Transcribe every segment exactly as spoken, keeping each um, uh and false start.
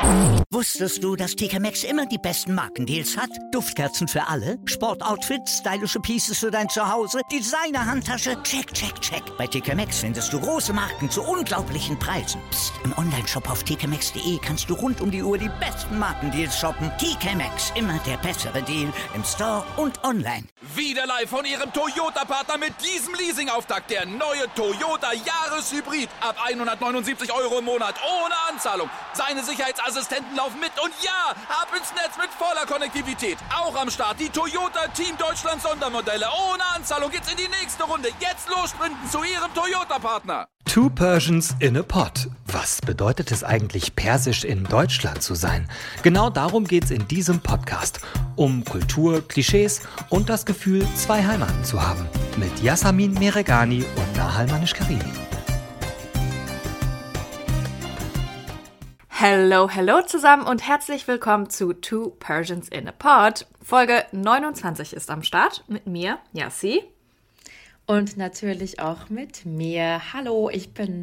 Wusstest du, dass T K Maxx immer die besten Markendeals hat? Duftkerzen für alle, Sportoutfits, stylische Pieces für dein Zuhause, Designer-Handtasche, check, check, check. Bei T K Maxx findest du große Marken zu unglaublichen Preisen. Psst. Im Onlineshop auf t k maxx punkt d e kannst du rund um die Uhr die besten Markendeals shoppen. T K Maxx, immer der bessere Deal im Store und online. Wieder live von Ihrem Toyota-Partner mit diesem Leasing-Auftakt. Der neue Toyota Jahreshybrid. Ab hundertneunundsiebzig Euro im Monat. Ohne Anzahlung. Seine Sicherheitsassistenten laufen mit. Und ja, ab ins Netz mit voller Konnektivität. Auch am Start die Toyota Team Deutschland Sondermodelle. Ohne Anzahlung geht's in die nächste Runde. Jetzt los sprinten zu Ihrem Toyota-Partner. Two Persians in a Pod. Was bedeutet es eigentlich, persisch in Deutschland zu sein? Genau darum geht's in diesem Podcast. Um Kultur, Klischees und das Gefühl, zwei Heimaten zu haben. Mit Yasamin Meregani und Nahal Manish-Karimi. Hello, hello zusammen und herzlich willkommen zu Two Persians in a Pod. Folge neunundzwanzig ist am Start mit mir, Yassi. Und natürlich auch mit mir. Hallo, ich bin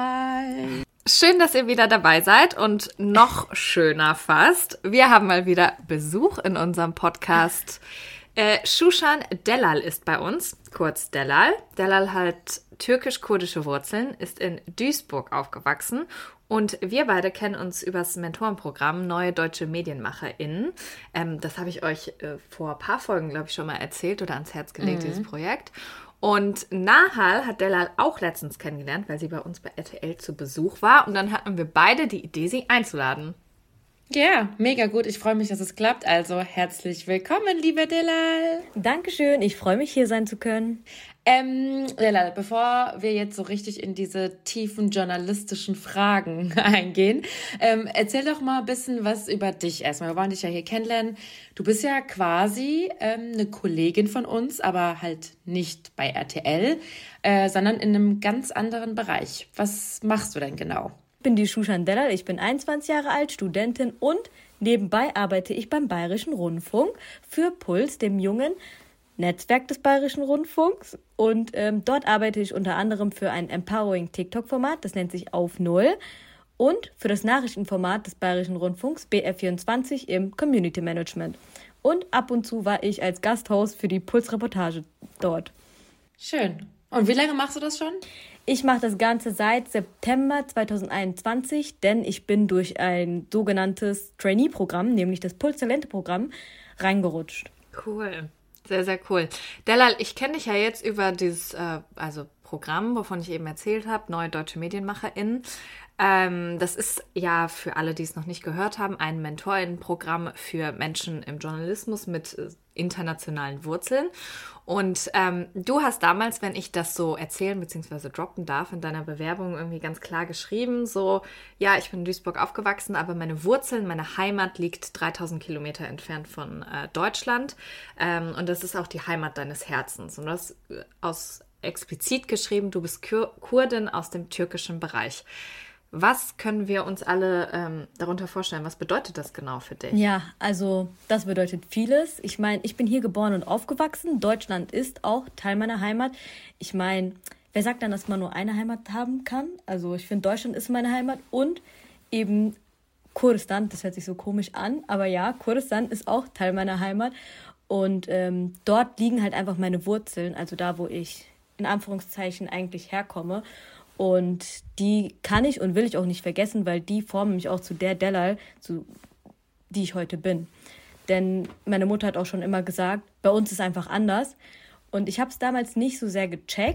Nahal. Schön, dass ihr wieder dabei seid und noch schöner fast. Wir haben mal wieder Besuch in unserem Podcast. Äh, Shushan Delal ist bei uns, kurz Delal. Delal hat türkisch-kurdische Wurzeln, ist in Duisburg aufgewachsen und wir beide kennen uns übers Mentorenprogramm Neue Deutsche MedienmacherInnen. Ähm, das habe ich euch äh, vor ein paar Folgen, glaube ich, schon mal erzählt oder ans Herz gelegt, mhm. dieses Projekt. Und Nahal hat Delal auch letztens kennengelernt, weil sie bei uns bei R T L zu Besuch war. Und dann hatten wir beide die Idee, sie einzuladen. Ja, mega gut. Ich freue mich, dass es klappt. Also herzlich willkommen, liebe Delal. Dankeschön, ich freue mich, hier sein zu können. Ähm, Delal, bevor wir jetzt so richtig in diese tiefen journalistischen Fragen eingehen, ähm, erzähl doch mal ein bisschen was über dich erstmal. Wir wollen dich ja hier kennenlernen. Du bist ja quasi ähm, eine Kollegin von uns, aber halt nicht bei R T L, äh, sondern in einem ganz anderen Bereich. Was machst du denn genau? Ich bin die Shushan Delal, ich bin einundzwanzig Jahre alt, Studentin und nebenbei arbeite ich beim Bayerischen Rundfunk für Puls, dem jungen Netzwerk des Bayerischen Rundfunks. Und ähm, dort arbeite ich unter anderem für ein Empowering TikTok-Format, das nennt sich Auf Null. Und für das Nachrichtenformat des Bayerischen Rundfunks B R vierundzwanzig im Community Management. Und ab und zu war ich als Gasthost für die Puls-Reportage dort. Schön. Und wie lange machst du das schon? Ich mache das Ganze seit September zweitausendeinundzwanzig, denn ich bin durch ein sogenanntes Trainee-Programm, nämlich das Puls-Talente-Programm, reingerutscht. Cool. Sehr, sehr cool. Delal, ich kenne dich ja jetzt über dieses äh, also Programm, wovon ich eben erzählt habe, Neue Deutsche MedienmacherInnen. Ähm, das ist ja für alle, die es noch nicht gehört haben, ein MentorInnen-Programm für Menschen im Journalismus mit äh, internationalen Wurzeln. Und ähm, du hast damals, wenn ich das so erzählen bzw. droppen darf, in deiner Bewerbung irgendwie ganz klar geschrieben, so, ja, ich bin in Duisburg aufgewachsen, aber meine Wurzeln, meine Heimat liegt dreitausend Kilometer entfernt von äh, Deutschland. Ähm, und das ist auch die Heimat deines Herzens. Und du hast äh, aus explizit geschrieben, du bist Kur- Kurdin aus dem türkischen Bereich. Was können wir uns alle ähm, darunter vorstellen? Was bedeutet das genau für dich? Ja, also das bedeutet vieles. Ich meine, ich bin hier geboren und aufgewachsen. Deutschland ist auch Teil meiner Heimat. Ich meine, wer sagt dann, dass man nur eine Heimat haben kann? Also ich finde, Deutschland ist meine Heimat und eben Kurdistan, das hört sich so komisch an, aber ja, Kurdistan ist auch Teil meiner Heimat. Und ähm, dort liegen halt einfach meine Wurzeln, also da, wo ich in Anführungszeichen eigentlich herkomme. Und die kann ich und will ich auch nicht vergessen, weil die formen mich auch zu der Delal, zu die ich heute bin. Denn meine Mutter hat auch schon immer gesagt, bei uns ist einfach anders. Und ich habe es damals nicht so sehr gecheckt,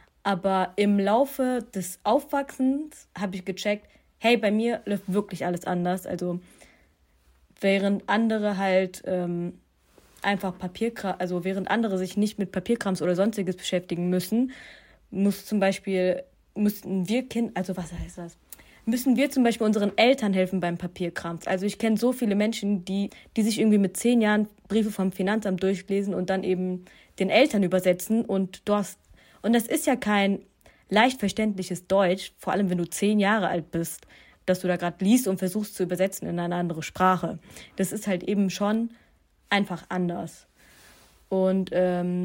aber im Laufe des Aufwachsens habe ich gecheckt, hey, bei mir läuft wirklich alles anders. Also während andere halt ähm, einfach Papierkram, also während andere sich nicht mit Papierkrams oder sonstiges beschäftigen müssen, muss zum Beispiel müssten wir Kind, also was heißt das? Müssen wir zum Beispiel unseren Eltern helfen beim Papierkram. Also ich kenne so viele Menschen, die, die sich irgendwie mit zehn Jahren Briefe vom Finanzamt durchlesen und dann eben den Eltern übersetzen. Und du hast, und das ist ja kein leicht verständliches Deutsch, vor allem wenn du zehn Jahre alt bist, dass du da gerade liest und versuchst zu übersetzen in eine andere Sprache. Das ist halt eben schon einfach anders. Und ähm,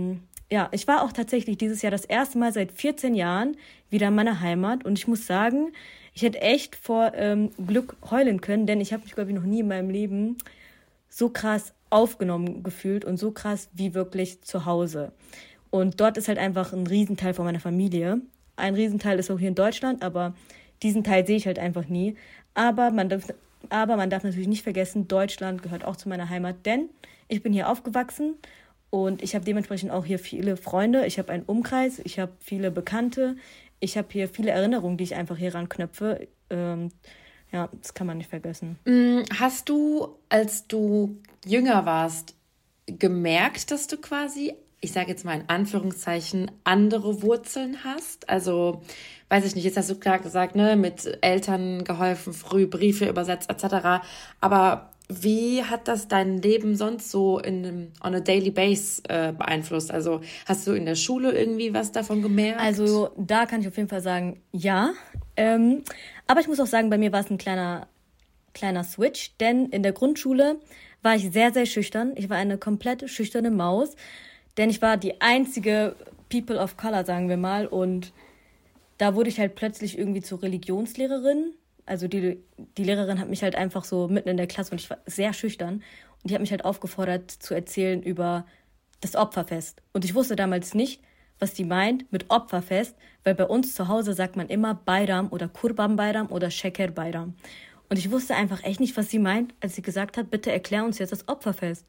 ja, ich war auch tatsächlich dieses Jahr das erste Mal seit vierzehn Jahren wieder in meiner Heimat. Und ich muss sagen, ich hätte echt vor ähm, Glück heulen können, denn ich habe mich, glaube ich, noch nie in meinem Leben so krass aufgenommen gefühlt und so krass wie wirklich zu Hause. Und dort ist halt einfach ein Riesenteil von meiner Familie. Ein Riesenteil ist auch hier in Deutschland, aber diesen Teil sehe ich halt einfach nie. Aber man darf, aber man darf natürlich nicht vergessen, Deutschland gehört auch zu meiner Heimat, denn ich bin hier aufgewachsen und ich habe dementsprechend auch hier viele Freunde. Ich habe einen Umkreis, ich habe viele Bekannte, ich habe hier viele Erinnerungen, die ich einfach hier ranknöpfe. Ähm, ja, das kann man nicht vergessen. Hast du, als du jünger warst, gemerkt, dass du quasi, ich sage jetzt mal in Anführungszeichen, andere Wurzeln hast? Also, weiß ich nicht, jetzt hast du klar gesagt, ne, mit Eltern geholfen, früh Briefe übersetzt et cetera. Aber wie hat das dein Leben sonst so in einem, on a daily base äh, beeinflusst? Also, hast du in der Schule irgendwie was davon gemerkt? Also, da kann ich auf jeden Fall sagen, ja. Ähm, aber ich muss auch sagen, bei mir war es ein kleiner, kleiner Switch, denn in der Grundschule war ich sehr, sehr schüchtern. Ich war eine komplett schüchterne Maus. Denn ich war die einzige People of Color, sagen wir mal. Und da wurde ich halt plötzlich irgendwie zur Religionslehrerin. Also die, die Lehrerin hat mich halt einfach so mitten in der Klasse, und ich war sehr schüchtern. Und die hat mich halt aufgefordert zu erzählen über das Opferfest. Und ich wusste damals nicht, was die meint mit Opferfest. Weil bei uns zu Hause sagt man immer Bayram oder Kurban Bayram oder Sheker Bayram. Und ich wusste einfach echt nicht, was sie meint, als sie gesagt hat, bitte erklär uns jetzt das Opferfest.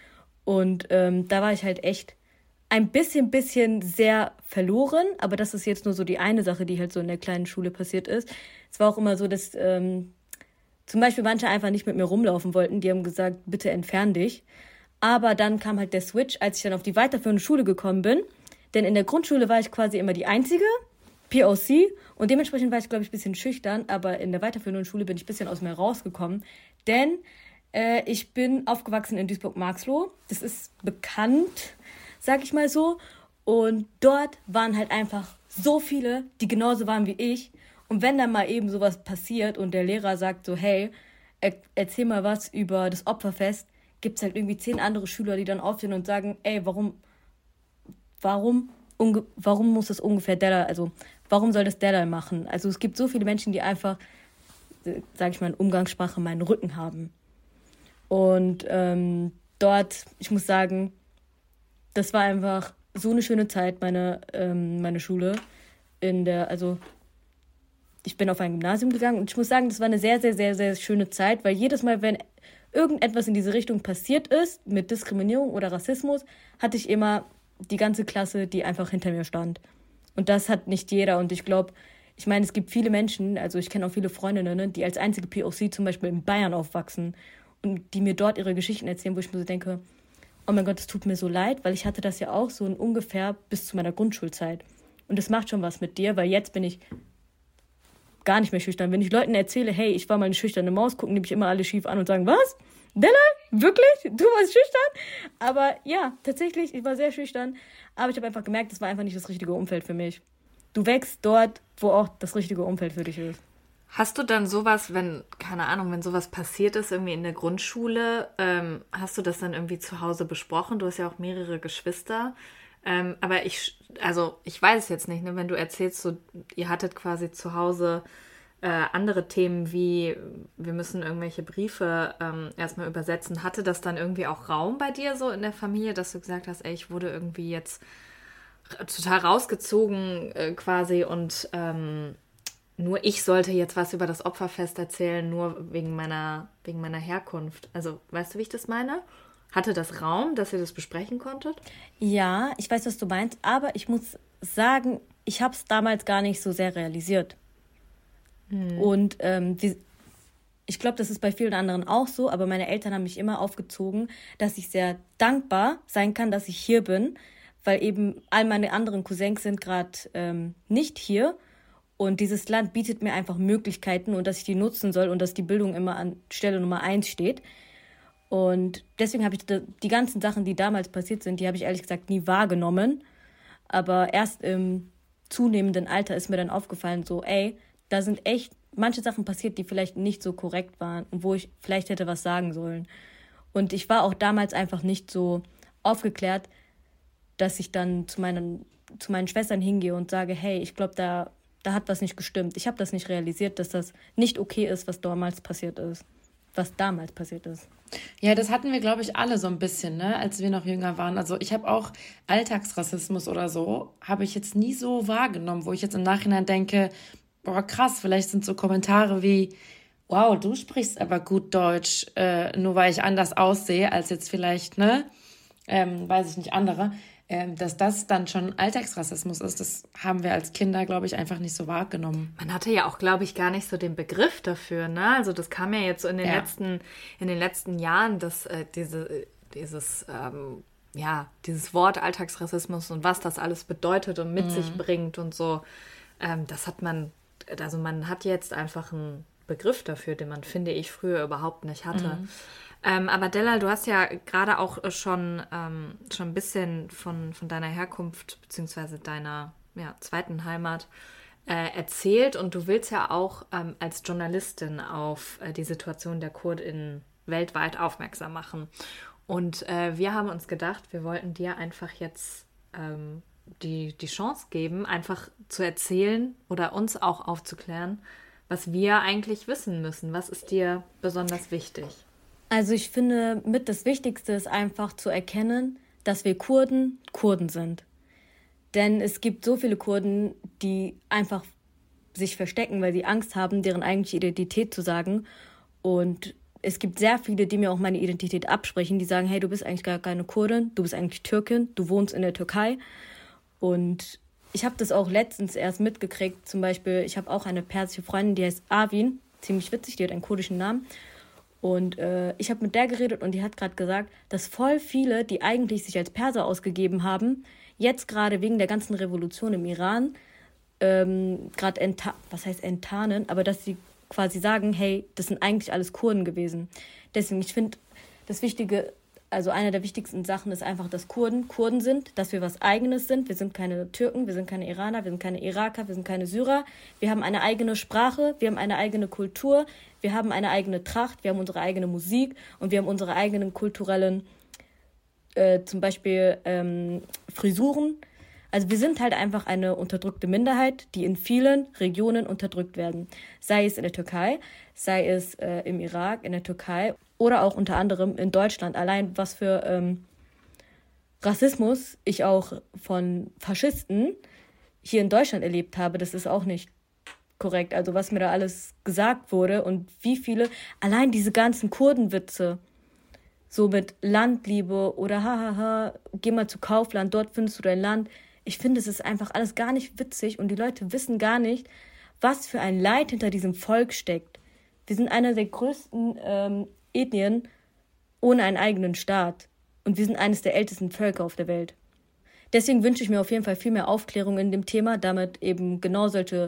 Und ähm, da war ich halt echt ein bisschen, bisschen sehr verloren. Aber das ist jetzt nur so die eine Sache, die halt so in der kleinen Schule passiert ist. Es war auch immer so, dass ähm, zum Beispiel manche einfach nicht mit mir rumlaufen wollten. Die haben gesagt, bitte entfern dich. Aber dann kam halt der Switch, als ich dann auf die weiterführende Schule gekommen bin. Denn in der Grundschule war ich quasi immer die Einzige, P O C. Und dementsprechend war ich, glaube ich, ein bisschen schüchtern. Aber in der weiterführenden Schule bin ich ein bisschen aus mir rausgekommen. Denn ich bin aufgewachsen in Duisburg-Marxloh. Das ist bekannt, sag ich mal so. Und dort waren halt einfach so viele, die genauso waren wie ich. Und wenn dann mal eben sowas passiert und der Lehrer sagt so, hey, er, erzähl mal was über das Opferfest, gibt es halt irgendwie zehn andere Schüler, die dann aufstehen und sagen, ey, warum, warum, unge, warum muss das ungefähr der da, also warum soll das der da machen? Also es gibt so viele Menschen, die einfach, sag ich mal in Umgangssprache, meinen Rücken haben. Und ähm, dort, ich muss sagen, das war einfach so eine schöne Zeit, meine, ähm, meine Schule. In der, also ich bin auf ein Gymnasium gegangen und ich muss sagen, das war eine sehr, sehr, sehr, sehr schöne Zeit, weil jedes Mal, wenn irgendetwas in diese Richtung passiert ist, mit Diskriminierung oder Rassismus, hatte ich immer die ganze Klasse, die einfach hinter mir stand. Und das hat nicht jeder. Und ich glaube, ich meine, es gibt viele Menschen, also ich kenne auch viele Freundinnen, die als einzige P O C zum Beispiel in Bayern aufwachsen und die mir dort ihre Geschichten erzählen, wo ich mir so denke, oh mein Gott, es tut mir so leid, weil ich hatte das ja auch so in ungefähr bis zu meiner Grundschulzeit. Und das macht schon was mit dir, weil jetzt bin ich gar nicht mehr schüchtern. Wenn ich Leuten erzähle, hey, ich war mal eine schüchterne Maus, gucken die mich immer alle schief an und sagen, was? Della? Wirklich? Du warst schüchtern? Aber ja, tatsächlich, ich war sehr schüchtern. Aber ich habe einfach gemerkt, das war einfach nicht das richtige Umfeld für mich. Du wächst dort, wo auch das richtige Umfeld für dich ist. Hast du dann sowas, wenn, keine Ahnung, wenn sowas passiert ist, irgendwie in der Grundschule, ähm, hast du das dann irgendwie zu Hause besprochen? Du hast ja auch mehrere Geschwister. Ähm, aber ich, also ich weiß es jetzt nicht, ne? Wenn du erzählst, so, ihr hattet quasi zu Hause äh, andere Themen wie, wir müssen irgendwelche Briefe ähm, erstmal übersetzen. Hatte das dann irgendwie auch Raum bei dir so in der Familie, dass du gesagt hast, ey, ich wurde irgendwie jetzt total rausgezogen äh, quasi und ähm, nur ich sollte jetzt was über das Opferfest erzählen, nur wegen meiner, wegen meiner Herkunft. Also, weißt du, wie ich das meine? Hatte das Raum, dass ihr das besprechen konntet? Ja, ich weiß, was du meinst, aber ich muss sagen, ich habe es damals gar nicht so sehr realisiert. Hm. Und ähm, wie, ich glaube, das ist bei vielen anderen auch so, aber meine Eltern haben mich immer aufgezogen, dass ich sehr dankbar sein kann, dass ich hier bin, weil eben all meine anderen Cousins sind gerade ähm, nicht hier. Und dieses Land bietet mir einfach Möglichkeiten und dass ich die nutzen soll und dass die Bildung immer an Stelle Nummer eins steht. Und deswegen habe ich die ganzen Sachen, die damals passiert sind, die habe ich ehrlich gesagt nie wahrgenommen. Aber erst im zunehmenden Alter ist mir dann aufgefallen, so, ey, da sind echt manche Sachen passiert, die vielleicht nicht so korrekt waren und wo ich vielleicht hätte was sagen sollen. Und ich war auch damals einfach nicht so aufgeklärt, dass ich dann zu meinen, zu meinen Schwestern hingehe und sage, hey, ich glaube, da, da hat was nicht gestimmt. Ich habe das nicht realisiert, dass das nicht okay ist, was damals passiert ist. Was damals passiert ist. Ja, das hatten wir, glaube ich, alle so ein bisschen, ne, als wir noch jünger waren. Also ich habe auch Alltagsrassismus oder so, habe ich jetzt nie so wahrgenommen, wo ich jetzt im Nachhinein denke, boah, krass, vielleicht sind so Kommentare wie, wow, du sprichst aber gut Deutsch, äh, nur weil ich anders aussehe als jetzt vielleicht, ne, ähm, weiß ich nicht, andere, ähm, dass das dann schon Alltagsrassismus ist, das haben wir als Kinder, glaube ich, einfach nicht so wahrgenommen. Man hatte ja auch, glaube ich, gar nicht so den Begriff dafür, ne? Also das kam ja jetzt so in den Ja. letzten, in den letzten Jahren, dass äh, diese, dieses, ähm, ja, dieses Wort Alltagsrassismus und was das alles bedeutet und mit sich bringt und so, ähm, das hat man, also man hat jetzt einfach einen Begriff dafür, den man, finde ich, früher überhaupt nicht hatte. Mhm. Ähm, aber Delal, du hast ja gerade auch schon, ähm, schon ein bisschen von, von deiner Herkunft beziehungsweise deiner ja, zweiten Heimat äh, erzählt und du willst ja auch ähm, als Journalistin auf äh, die Situation der KurdInnen weltweit aufmerksam machen. Und äh, wir haben uns gedacht, wir wollten dir einfach jetzt ähm, die, die Chance geben, einfach zu erzählen oder uns auch aufzuklären, was wir eigentlich wissen müssen. Was ist dir besonders wichtig? Also ich finde, mit das Wichtigste ist einfach zu erkennen, dass wir Kurden Kurden sind. Denn es gibt so viele Kurden, die einfach sich verstecken, weil sie Angst haben, deren eigentliche Identität zu sagen. Und es gibt sehr viele, die mir auch meine Identität absprechen, die sagen, hey, du bist eigentlich gar keine Kurdin, du bist eigentlich Türkin, du wohnst in der Türkei. Und ich habe das auch letztens erst mitgekriegt. Zum Beispiel, ich habe auch eine persische Freundin, die heißt Arvin, ziemlich witzig, die hat einen kurdischen Namen. Und äh, ich habe mit der geredet und die hat gerade gesagt, dass voll viele, die eigentlich sich als Perser ausgegeben haben, jetzt gerade wegen der ganzen Revolution im Iran, ähm, gerade enta- was heißt enttarnen, aber dass sie quasi sagen, hey, das sind eigentlich alles Kurden gewesen. Deswegen, ich finde, das Wichtige, also eine der wichtigsten Sachen ist einfach, dass Kurden Kurden sind, dass wir was Eigenes sind. Wir sind keine Türken, wir sind keine Iraner, wir sind keine Iraker, wir sind keine Syrer. Wir haben eine eigene Sprache, wir haben eine eigene Kultur, wir haben eine eigene Tracht, wir haben unsere eigene Musik und wir haben unsere eigenen kulturellen, äh, zum Beispiel ähm, Frisuren. Also wir sind halt einfach eine unterdrückte Minderheit, die in vielen Regionen unterdrückt werden. Sei es in der Türkei, sei es äh, im Irak, in der Türkei oder auch unter anderem in Deutschland. Allein was für ähm, Rassismus ich auch von Faschisten hier in Deutschland erlebt habe, das ist auch nicht korrekt. Also was mir da alles gesagt wurde und wie viele, allein diese ganzen Kurdenwitze, so mit Landliebe oder hahaha, geh mal zu Kaufland, dort findest du dein Land. Ich finde, es ist einfach alles gar nicht witzig und die Leute wissen gar nicht, was für ein Leid hinter diesem Volk steckt. Wir sind einer der größten ähm, Ethnien ohne einen eigenen Staat und wir sind eines der ältesten Völker auf der Welt. Deswegen wünsche ich mir auf jeden Fall viel mehr Aufklärung in dem Thema, damit eben genau solche,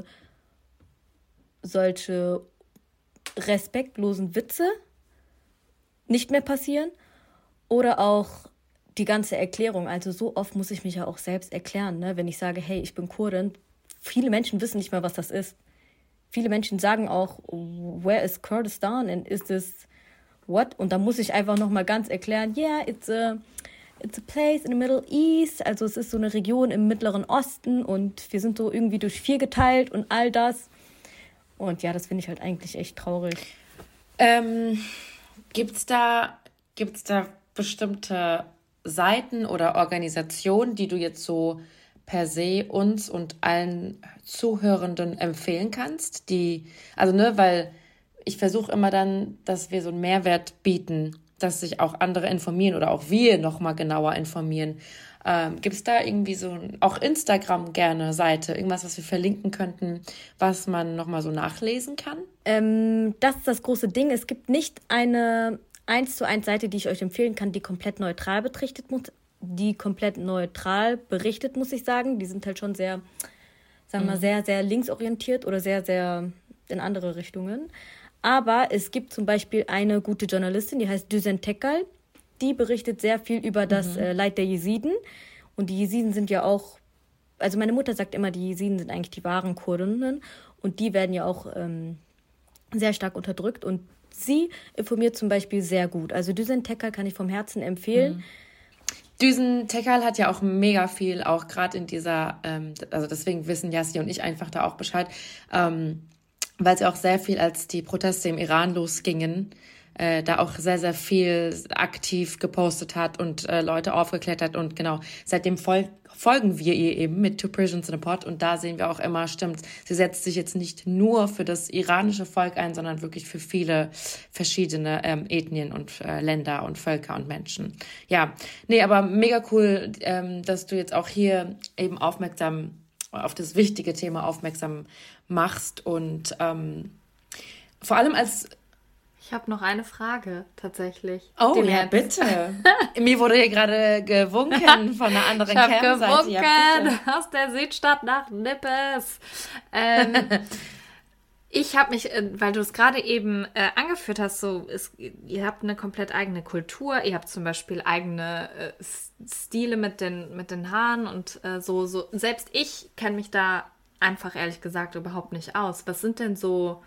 solche respektlosen Witze nicht mehr passieren oder auch die ganze Erklärung. Also so oft muss ich mich ja auch selbst erklären, ne? Wenn ich sage, hey, ich bin Kurdin. Viele Menschen wissen nicht mal, was das ist. Viele Menschen sagen auch, where is Kurdistan and is this what? Und da muss ich einfach nochmal ganz erklären, yeah, it's a, it's a place in the Middle East. Also es ist so eine Region im Mittleren Osten und wir sind so irgendwie durch vier geteilt und all das. Und ja, das finde ich halt eigentlich echt traurig. Ähm, gibt's da, gibt's da bestimmte Seiten oder Organisationen, die du jetzt so per se uns und allen Zuhörenden empfehlen kannst? Die, also ne, weil ich versuche immer dann, dass wir so einen Mehrwert bieten, dass sich auch andere informieren oder auch wir nochmal genauer informieren. Ähm, gibt es da irgendwie so, auch Instagram gerne Seite, irgendwas, was wir verlinken könnten, was man nochmal so nachlesen kann? Ähm, das ist das große Ding. Es gibt nicht eine eins zu eins Seite, die ich euch empfehlen kann, die komplett neutral betrachtet muss, die komplett neutral berichtet, muss ich sagen. Die sind halt schon sehr, sagen wir mal, sehr, sehr linksorientiert oder sehr, sehr in andere Richtungen. Aber es gibt zum Beispiel eine gute Journalistin, die heißt Düsen Tekal. Die berichtet sehr viel über das mhm. äh, Leid der Jesiden. Und die Jesiden sind ja auch, also meine Mutter sagt immer, die Jesiden sind eigentlich die wahren Kurdinnen. Und die werden ja auch ähm, sehr stark unterdrückt. Und sie informiert zum Beispiel sehr gut. Also Düsen Tekal kann ich vom Herzen empfehlen. Mhm. Düsen Tekal hat ja auch mega viel, auch gerade in dieser, ähm, also deswegen wissen Yassi und ich einfach da auch Bescheid, ähm, weil sie auch sehr viel, als die Proteste im Iran losgingen, äh, da auch sehr, sehr viel aktiv gepostet hat und äh, Leute aufgeklärt hat. Und genau, seitdem fol- folgen wir ihr eben mit Two Persians in a Pod. Und da sehen wir auch immer, stimmt, sie setzt sich jetzt nicht nur für das iranische Volk ein, sondern wirklich für viele verschiedene ähm, Ethnien und äh, Länder und Völker und Menschen. Ja, nee, aber mega cool, ähm, dass du jetzt auch hier eben aufmerksam auf das wichtige Thema aufmerksam machst. Und ähm, vor allem als Ich habe noch eine Frage, tatsächlich. Oh ja, jetzt... bitte. Mir wurde hier gerade gewunken von einer anderen ich hab Cam-Seite. Ich habe gewunken aus der Südstadt nach Nippes. Ähm, ich habe mich, weil du es gerade eben äh, angeführt hast, so ist, ihr habt eine komplett eigene Kultur. Ihr habt zum Beispiel eigene äh, Stile mit den, mit den Haaren und äh, so, so. Selbst ich kenne mich da einfach ehrlich gesagt überhaupt nicht aus. Was sind denn so...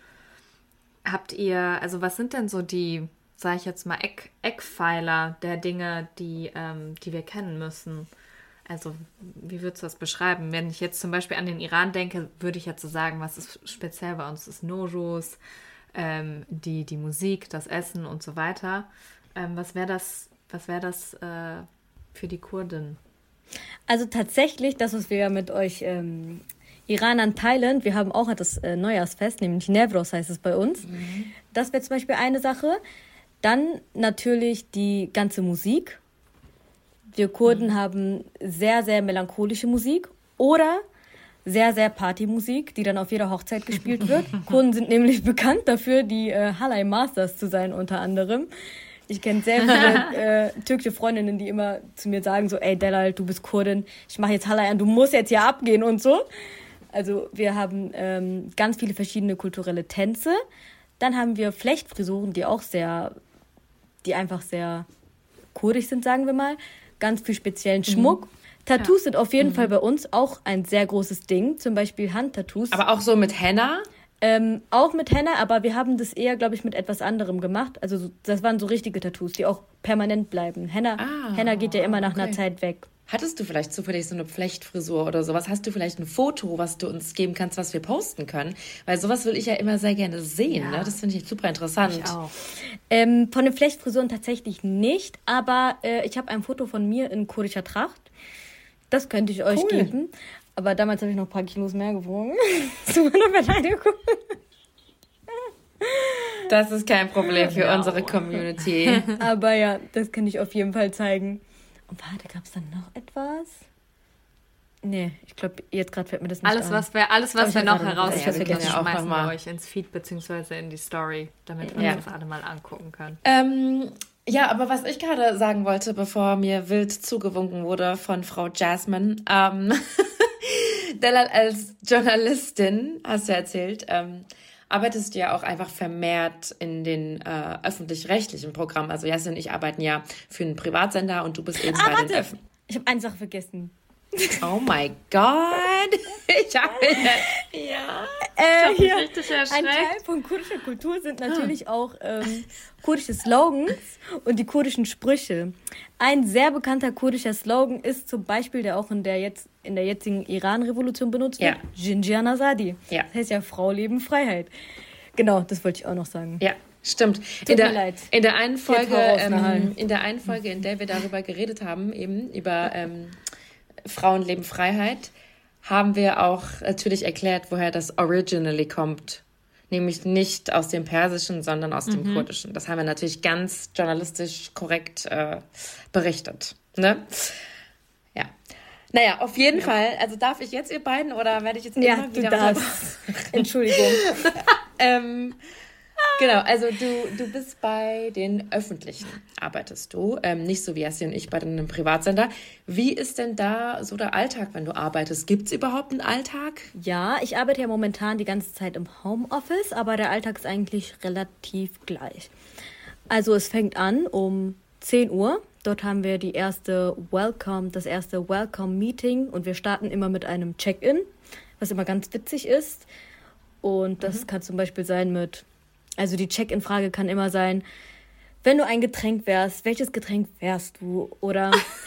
Habt ihr, also was sind denn so die, sage ich jetzt mal, Eck, Eckpfeiler der Dinge, die, ähm, die wir kennen müssen? Also wie würdest du das beschreiben? Wenn ich jetzt zum Beispiel an den Iran denke, würde ich jetzt so sagen, was ist speziell bei uns? Das ist Nowruz, ähm, die, die Musik, das Essen und so weiter. Ähm, was wäre das, was wäre das äh, für die Kurden? Also tatsächlich, das, was wir ja mit euch... Ähm Iran an Thailand, wir haben auch das äh, Neujahrsfest, nämlich Newroz heißt es bei uns. Mhm. Das wäre zum Beispiel eine Sache. Dann natürlich die ganze Musik. Wir Kurden mhm. haben sehr, sehr melancholische Musik oder sehr, sehr Partymusik, die dann auf jeder Hochzeit gespielt wird. Kurden sind nämlich bekannt dafür, die äh, Halay Masters zu sein unter anderem. Ich kenne sehr viele äh, türkische Freundinnen, die immer zu mir sagen so, ey Delal, du bist Kurdin, ich mache jetzt Halay an, du musst jetzt hier abgehen und so. Also wir haben ähm, ganz viele verschiedene kulturelle Tänze. Dann haben wir Flechtfrisuren, die auch sehr, die einfach sehr kurdisch sind, sagen wir mal. Ganz viel speziellen Schmuck. Mhm. Tattoos ja. sind auf jeden mhm. Fall bei uns auch ein sehr großes Ding. Zum Beispiel Handtattoos. Aber auch so mit Henna? Ähm, auch mit Henna, aber wir haben das eher, glaube ich, mit etwas anderem gemacht. Also so, das waren so richtige Tattoos, die auch permanent bleiben. Henna, ah, Henna geht ja immer nach okay. einer Zeit weg. Hattest du vielleicht zufällig so eine Flechtfrisur oder sowas? Hast du vielleicht ein Foto, was du uns geben kannst, was wir posten können? Weil sowas will ich ja immer sehr gerne sehen. Ja. Ne? Das finde ich super interessant. Ich auch. Ähm, von den Flechtfrisuren tatsächlich nicht, aber äh, ich habe ein Foto von mir in kurdischer Tracht. Das könnte ich euch cool. geben. Aber damals habe ich noch ein paar Kilos mehr gewogen. Zu meiner Beleidigung. Das ist kein Problem für ja. unsere Community. Aber ja, das kann ich auf jeden Fall zeigen. Und warte, gab es dann noch etwas? Nee, ich glaube, jetzt gerade fällt mir das nicht alles, an. Was wir, alles, was wir noch herausfinden, ja, schmeißen wir euch ins Feed bzw. in die Story, damit wir ja. uns das alle mal angucken können. Ähm, ja, aber was ich gerade sagen wollte, bevor mir wild zugewunken wurde von Frau Jasmine, ähm, Delal als Journalistin, hast du ja erzählt, ähm, arbeitest du ja auch einfach vermehrt in den äh, öffentlich-rechtlichen Programmen. Also Yassi und ich arbeiten ja für einen Privatsender und du bist eben ah, bei warte. den Öffentlichen. Ich habe eine Sache vergessen. Oh my God. Ich habe ja. Äh, ich habe mich richtig erschreckt. Ein Teil von kurdischer Kultur sind natürlich auch ähm, kurdische Slogans und die kurdischen Sprüche. Ein sehr bekannter kurdischer Slogan ist zum Beispiel, der auch in der jetzt in der jetzigen Iran-Revolution benutzt wird, ja. Jinjian Azadi. Ja. Das heißt ja Frau, Leben, Freiheit. Genau, das wollte ich auch noch sagen. Ja. Stimmt. In der, in der einen Folge, ähm, in der einen Folge, in der wir darüber geredet haben, eben über ähm, Frauen, Leben, Freiheit, haben wir auch natürlich erklärt, woher das originally kommt. Nämlich nicht aus dem Persischen, sondern aus dem mhm. Kurdischen. Das haben wir natürlich ganz journalistisch korrekt äh, berichtet. Ne? Ja. Naja, auf jeden ja. Fall. Also darf ich jetzt ihr beiden oder werde ich jetzt ja, immer wieder... Ja, du darfst. Entschuldigung. ähm, Genau, also du, du bist bei den Öffentlichen, arbeitest du, ähm, nicht so wie Yassi und ich bei einem Privatsender. Wie ist denn da so der Alltag, wenn du arbeitest? Gibt es überhaupt einen Alltag? Ja, ich arbeite ja momentan die ganze Zeit im Homeoffice, aber der Alltag ist eigentlich relativ gleich. Also es fängt an um zehn Uhr. Dort haben wir die erste Welcome, das erste Welcome-Meeting und wir starten immer mit einem Check-in, was immer ganz witzig ist. Und das mhm. kann zum Beispiel sein mit... Also die Check-in-Frage kann immer sein, wenn du ein Getränk wärst, welches Getränk wärst du? Oder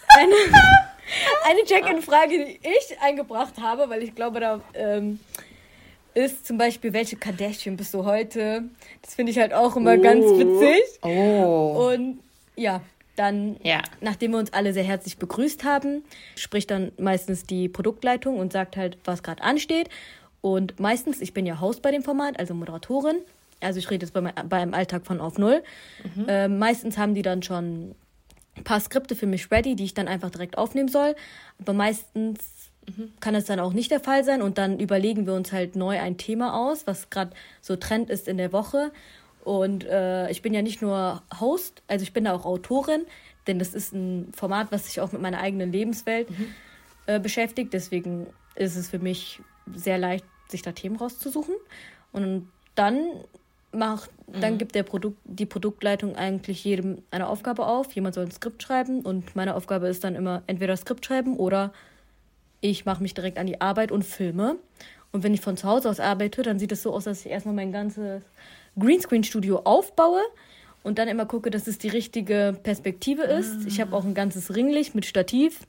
eine, eine Check-in-Frage, die ich eingebracht habe, weil ich glaube, da ähm, ist zum Beispiel, welche Kardashian bist du heute? Das finde ich halt auch immer oh. ganz witzig. Oh. Und ja, dann, ja. nachdem wir uns alle sehr herzlich begrüßt haben, spricht dann meistens die Produktleitung und sagt halt, was gerade ansteht. Und meistens, ich bin ja Host bei dem Format, also Moderatorin. Also ich rede jetzt bei beim Alltag von Auf Null. Mhm. Äh, meistens haben die dann schon ein paar Skripte für mich ready, die ich dann einfach direkt aufnehmen soll. Aber meistens mhm. kann es dann auch nicht der Fall sein. Und dann überlegen wir uns halt neu ein Thema aus, was gerade so Trend ist in der Woche. Und äh, ich bin ja nicht nur Host, also ich bin da auch Autorin, denn das ist ein Format, was sich auch mit meiner eigenen Lebenswelt mhm. äh, beschäftigt. Deswegen ist es für mich sehr leicht, sich da Themen rauszusuchen. Und dann macht, mhm. dann gibt der Produkt, die Produktleitung eigentlich jedem eine Aufgabe auf. Jemand soll ein Skript schreiben und meine Aufgabe ist dann immer entweder Skript schreiben oder ich mache mich direkt an die Arbeit und filme. Und wenn ich von zu Hause aus arbeite, dann sieht es so aus, dass ich erstmal mein ganzes Greenscreen-Studio aufbaue und dann immer gucke, dass es die richtige Perspektive ist. Ah. Ich habe auch ein ganzes Ringlicht mit Stativ.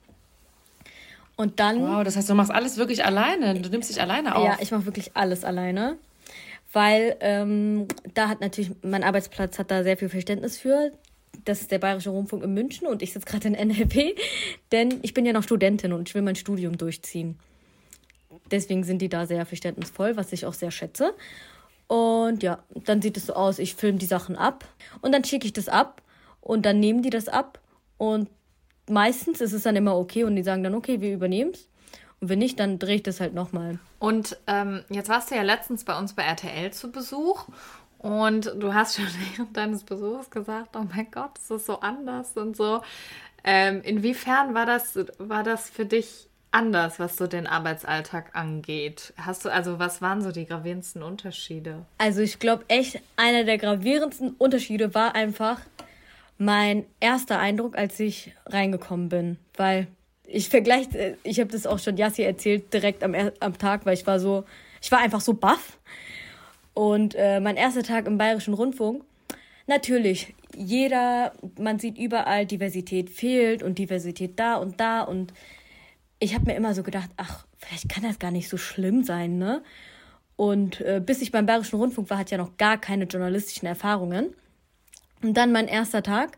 Und dann... Wow, das heißt, du machst alles wirklich alleine. Du nimmst dich alleine auf. Ja, ich mache wirklich alles alleine. Weil ähm, da hat natürlich, mein Arbeitsplatz hat da sehr viel Verständnis für. Das ist der Bayerische Rundfunk in München und ich sitze gerade in N L P. Denn ich bin ja noch Studentin und ich will mein Studium durchziehen. Deswegen sind die da sehr verständnisvoll, was ich auch sehr schätze. Und ja, dann sieht es so aus, ich filme die Sachen ab und dann schicke ich das ab und dann nehmen die das ab und meistens ist es dann immer okay und die sagen dann, okay, wir übernehmen es. Und wenn nicht, dann drehe ich das halt nochmal. Und ähm, jetzt warst du ja letztens bei uns bei R T L zu Besuch und du hast schon während deines Besuchs gesagt, oh mein Gott, das ist so anders und so. Ähm, inwiefern war das, war das für dich anders, was so den Arbeitsalltag angeht? Hast du, also was waren so die gravierendsten Unterschiede? Also ich glaube echt, einer der gravierendsten Unterschiede war einfach mein erster Eindruck, als ich reingekommen bin. Weil ich vergleiche, ich habe das auch schon Jassi erzählt, direkt am, am Tag, weil ich war so, ich war einfach so baff. Und äh, mein erster Tag im Bayerischen Rundfunk, natürlich, jeder, man sieht überall, Diversität fehlt und Diversität da und da. Und ich habe mir immer so gedacht, ach, vielleicht kann das gar nicht so schlimm sein, ne? Und äh, bis ich beim Bayerischen Rundfunk war, hatte ich ja noch gar keine journalistischen Erfahrungen. Und dann mein erster Tag.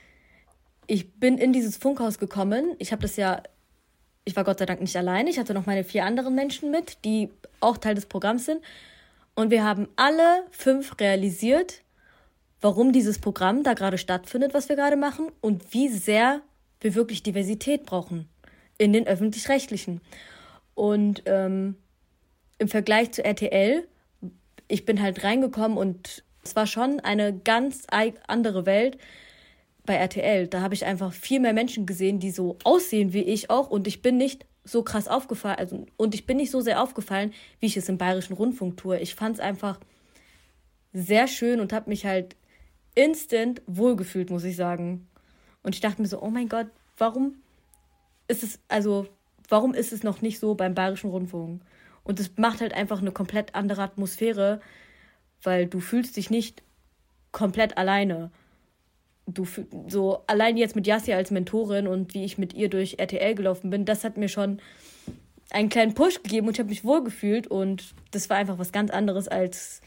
Ich bin in dieses Funkhaus gekommen. Ich habe das ja, ich war Gott sei Dank nicht alleine. Ich hatte noch meine vier anderen Menschen mit, die auch Teil des Programms sind. Und wir haben alle fünf realisiert, warum dieses Programm da gerade stattfindet, was wir gerade machen und wie sehr wir wirklich Diversität brauchen in den Öffentlich-Rechtlichen. Und ähm, im Vergleich zu R T L, ich bin halt reingekommen und es war schon eine ganz andere Welt bei R T L. Da habe ich einfach viel mehr Menschen gesehen, die so aussehen wie ich auch. Und ich bin nicht so krass aufgefallen, also, und ich bin nicht so sehr aufgefallen, wie ich es im Bayerischen Rundfunk tue. Ich fand es einfach sehr schön und habe mich halt instant wohlgefühlt, muss ich sagen. Und ich dachte mir so, oh mein Gott, warum ist es, also, warum ist es noch nicht so beim Bayerischen Rundfunk? Und es macht halt einfach eine komplett andere Atmosphäre, weil du fühlst dich nicht komplett alleine. Du so allein jetzt mit Jassi als Mentorin und wie ich mit ihr durch R T L gelaufen bin, das hat mir schon einen kleinen Push gegeben und ich habe mich wohlgefühlt und das war einfach was ganz anderes als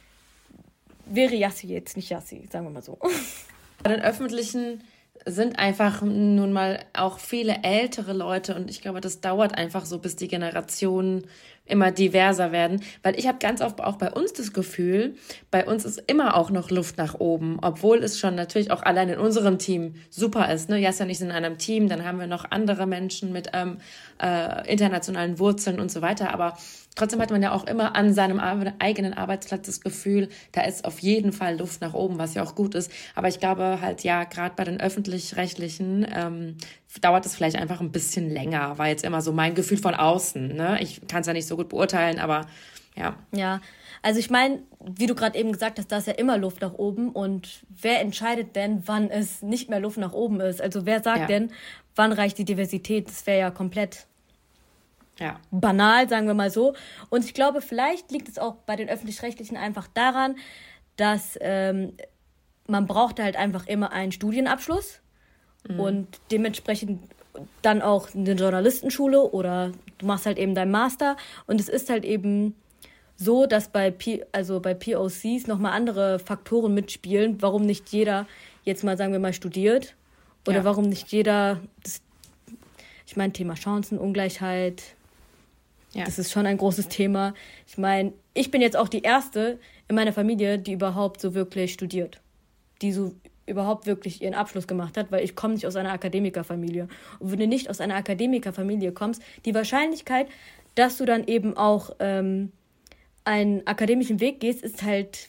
wäre Jassi jetzt nicht Jassi, sagen wir mal so. Bei den Öffentlichen sind einfach nun mal auch viele ältere Leute und ich glaube, das dauert einfach so, bis die Generationen immer diverser werden, weil ich habe ganz oft auch bei uns das Gefühl, bei uns ist immer auch noch Luft nach oben, obwohl es schon natürlich auch allein in unserem Team super ist. Ne? Jasja und ich sind in einem Team, dann haben wir noch andere Menschen mit ähm, äh, internationalen Wurzeln und so weiter, aber trotzdem hat man ja auch immer an seinem eigenen Arbeitsplatz das Gefühl, da ist auf jeden Fall Luft nach oben, was ja auch gut ist. Aber ich glaube halt, ja, gerade bei den Öffentlich-Rechtlichen ähm, dauert es vielleicht einfach ein bisschen länger, war jetzt immer so mein Gefühl von außen. Ne? Ich kann es ja nicht so gut beurteilen, aber ja. Ja, also ich meine, wie du gerade eben gesagt hast, da ist ja immer Luft nach oben. Und wer entscheidet denn, wann es nicht mehr Luft nach oben ist? Also wer sagt ja. denn, wann reicht die Diversität? Das wäre ja komplett... Ja. banal, sagen wir mal so. Und ich glaube, vielleicht liegt es auch bei den Öffentlich-Rechtlichen einfach daran, dass ähm, man braucht halt einfach immer einen Studienabschluss. Mhm. Und dementsprechend dann auch eine Journalistenschule oder du machst halt eben deinen Master. Und es ist halt eben so, dass bei, P- also bei P O Cs nochmal andere Faktoren mitspielen, warum nicht jeder jetzt mal, sagen wir mal, studiert. Oder ja. warum nicht jeder, das, ich meine, Thema Chancenungleichheit, ja. das ist schon ein großes Thema. Ich meine, ich bin jetzt auch die Erste in meiner Familie, die überhaupt so wirklich studiert. Die so überhaupt wirklich ihren Abschluss gemacht hat, weil ich komme nicht aus einer Akademikerfamilie. Und wenn du nicht aus einer Akademikerfamilie kommst, die Wahrscheinlichkeit, dass du dann eben auch ähm, einen akademischen Weg gehst, ist halt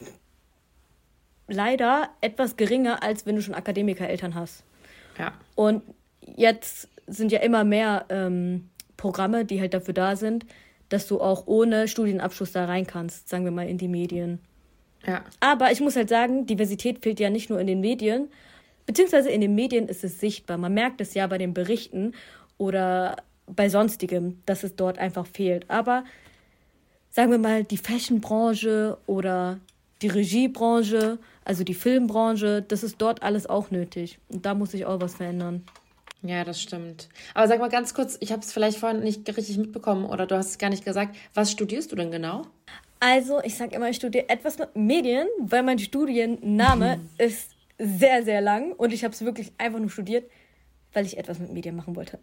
leider etwas geringer, als wenn du schon Akademikereltern hast. Ja. Und jetzt sind ja immer mehr ähm, Programme, die halt dafür da sind, dass du auch ohne Studienabschluss da rein kannst, sagen wir mal in die Medien. Ja. Aber ich muss halt sagen, Diversität fehlt ja nicht nur in den Medien, beziehungsweise in den Medien ist es sichtbar. Man merkt es ja bei den Berichten oder bei Sonstigem, dass es dort einfach fehlt. Aber sagen wir mal, die Fashion-Branche oder die Regiebranche, also die Filmbranche, das ist dort alles auch nötig. Und da muss sich auch was verändern. Ja, das stimmt. Aber sag mal ganz kurz, ich habe es vielleicht vorhin nicht richtig mitbekommen oder du hast es gar nicht gesagt. Was studierst du denn genau? Also, ich sage immer, ich studiere etwas mit Medien, weil mein Studienname mhm. ist sehr, sehr lang. Und ich habe es wirklich einfach nur studiert, weil ich etwas mit Medien machen wollte.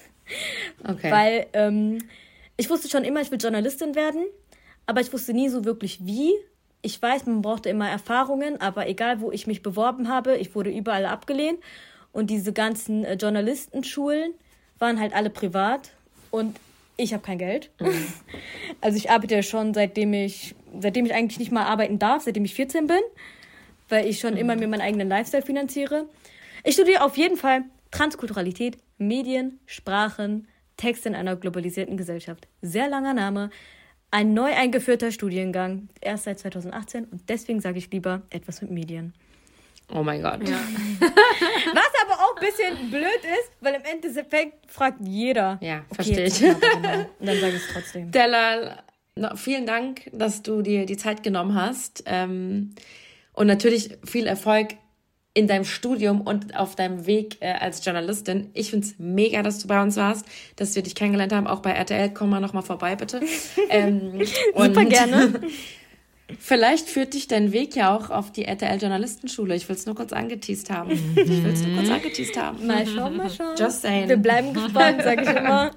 Okay. Weil ähm, ich wusste schon immer, ich will Journalistin werden, aber ich wusste nie so wirklich wie. Ich weiß, man brauchte immer Erfahrungen, aber egal, wo ich mich beworben habe, ich wurde überall abgelehnt. Und diese ganzen äh, Journalistenschulen waren halt alle privat und ich habe kein Geld. Mhm. Also ich arbeite ja schon, seitdem ich, seitdem ich eigentlich nicht mal arbeiten darf, seitdem ich vierzehn bin, weil ich schon mhm. immer mir meinen eigenen Lifestyle finanziere. Ich studiere auf jeden Fall Transkulturalität, Medien, Sprachen, Texte in einer globalisierten Gesellschaft. Sehr langer Name. Ein neu eingeführter Studiengang, erst seit zwanzig achtzehn. Und deswegen sage ich lieber etwas mit Medien. Oh mein Gott. Ja. Was aber auch ein bisschen blöd ist, weil im Endeffekt fragt jeder. Ja, okay, verstehe ich. Genau. Und dann sage ich es trotzdem. Delal, vielen Dank, dass du dir die Zeit genommen hast. Und natürlich viel Erfolg in deinem Studium und auf deinem Weg als Journalistin. Ich finde es mega, dass du bei uns warst, dass wir dich kennengelernt haben. Auch bei R T L, komm mal nochmal vorbei, bitte. ähm, Super gerne. Vielleicht führt dich dein Weg ja auch auf die R T L-Journalistenschule. Ich will es nur kurz angeteased haben. Ich will es nur kurz angeteased haben. Mal schauen, mal schauen. Just saying. Wir bleiben gespannt, sage ich immer.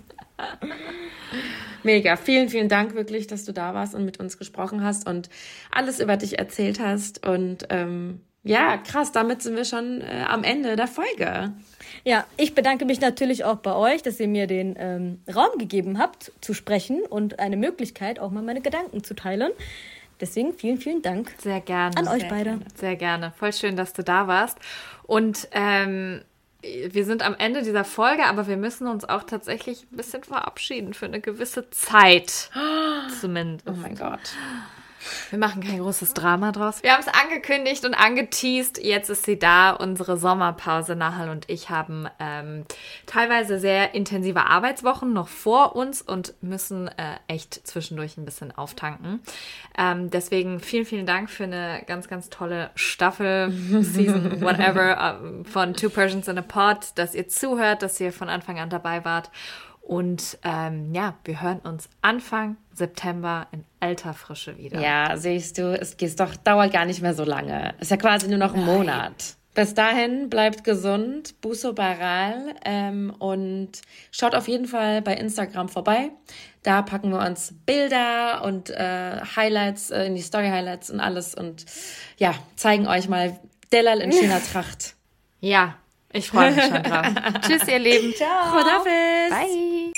Mega. Vielen, vielen Dank wirklich, dass du da warst und mit uns gesprochen hast und alles über dich erzählt hast. Und ähm, ja, krass, damit sind wir schon äh, am Ende der Folge. Ja, ich bedanke mich natürlich auch bei euch, dass ihr mir den ähm, Raum gegeben habt, zu sprechen und eine Möglichkeit, auch mal meine Gedanken zu teilen. Deswegen vielen, vielen Dank. Sehr gerne. An euch sehr beide. Gerne. Sehr gerne. Voll schön, dass du da warst. Und ähm, wir sind am Ende dieser Folge, aber wir müssen uns auch tatsächlich ein bisschen verabschieden für eine gewisse Zeit. Zumindest. Oh mein Gott. Wir machen kein großes Drama draus. Wir haben es angekündigt und angeteased. Jetzt ist sie da. Unsere Sommerpause. Nahal und ich haben ähm, teilweise sehr intensive Arbeitswochen noch vor uns und müssen äh, echt zwischendurch ein bisschen auftanken. Ähm, deswegen vielen, vielen Dank für eine ganz, ganz tolle Staffel, Season, whatever, uh, von Two Persians in a Pod, dass ihr zuhört, dass ihr von Anfang an dabei wart. Und ähm, ja, wir hören uns Anfang September in alter Frische wieder. Ja, siehst du, es geht doch, dauert gar nicht mehr so lange. Ist ja quasi nur noch ein Nein. Monat. Bis dahin, bleibt gesund, Buso Baral ähm, und schaut auf jeden Fall bei Instagram vorbei. Da packen wir uns Bilder und äh, Highlights äh, in die Story-Highlights und alles und ja, zeigen euch mal Delal in schöner Tracht. Ja, ich freue mich schon drauf. Tschüss, ihr Lieben. Ciao. Khodafis. Bye.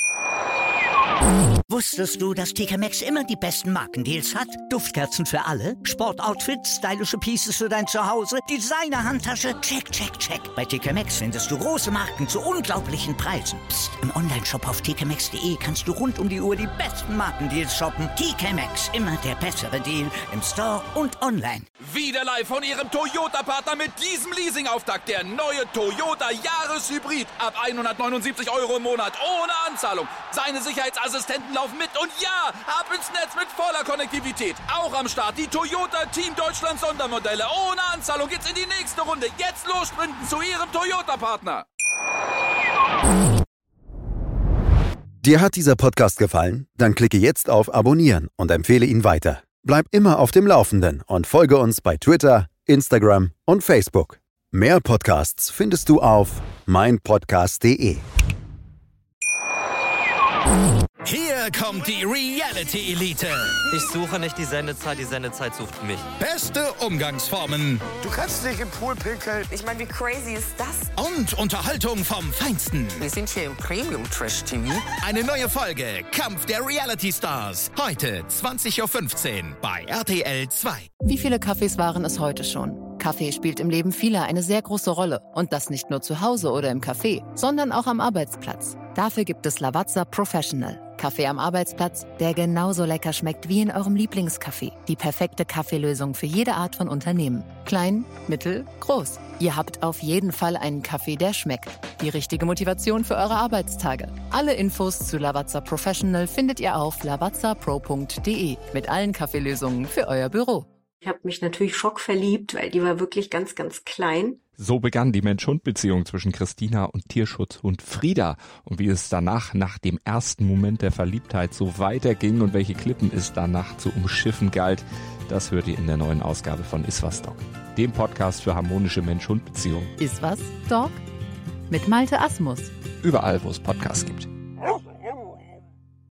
Wusstest du, dass T K Maxx immer die besten Markendeals hat? Duftkerzen für alle, Sportoutfits, stylische Pieces für dein Zuhause, Designer-Handtasche, check, check, check. Bei T K Maxx findest du große Marken zu unglaublichen Preisen. Psst. Im Onlineshop auf t k maxx punkt d e kannst du rund um die Uhr die besten Markendeals shoppen. T K Maxx, immer der bessere Deal im Store und online. Wieder live von ihrem Toyota-Partner mit diesem Leasing-Auftakt. Der neue Toyota Jahreshybrid. Ab hundertneunundsiebzig Euro im Monat ohne Anzahlung. Seine Sicherheitsassistenten laufen mit und ja, ab ins Netz mit voller Konnektivität. Auch am Start die Toyota Team Deutschland Sondermodelle. Ohne Anzahlung geht's in die nächste Runde. Jetzt los sprinten zu ihrem Toyota-Partner. Dir hat dieser Podcast gefallen? Dann klicke jetzt auf Abonnieren und empfehle ihn weiter. Bleib immer auf dem Laufenden und folge uns bei Twitter, Instagram und Facebook. Mehr Podcasts findest du auf meinpodcast punkt de. Hier kommt die Reality-Elite. Ich suche nicht die Sendezeit, die Sendezeit sucht mich. Beste Umgangsformen. Du kannst nicht im Pool pinkeln. Ich meine, wie crazy ist das? Und Unterhaltung vom Feinsten. Wir sind hier im Premium-Trash-T V. Eine neue Folge Kampf der Reality-Stars. Heute zwanzig Uhr fünfzehn bei R T L zwei. Wie viele Kaffees waren es heute schon? Kaffee spielt im Leben vieler eine sehr große Rolle. Und das nicht nur zu Hause oder im Café, sondern auch am Arbeitsplatz. Dafür gibt es Lavazza Professional. Kaffee am Arbeitsplatz, der genauso lecker schmeckt wie in eurem Lieblingscafé. Die perfekte Kaffeelösung für jede Art von Unternehmen. Klein, mittel, groß. Ihr habt auf jeden Fall einen Kaffee, der schmeckt. Die richtige Motivation für eure Arbeitstage. Alle Infos zu Lavazza Professional findet ihr auf lavazza pro punkt de mit allen Kaffeelösungen für euer Büro. Ich habe mich natürlich schockverliebt, weil die war wirklich ganz, ganz klein. So begann die Mensch-Hund-Beziehung zwischen Christina und Tierschutzhund Frieda. Und wie es danach, nach dem ersten Moment der Verliebtheit, so weiterging und welche Klippen es danach zu umschiffen galt, das hört ihr in der neuen Ausgabe von Iswas Dog, dem Podcast für harmonische Mensch-Hund-Beziehungen. Iswas Dog? Mit Malte Asmus. Überall, wo es Podcasts gibt.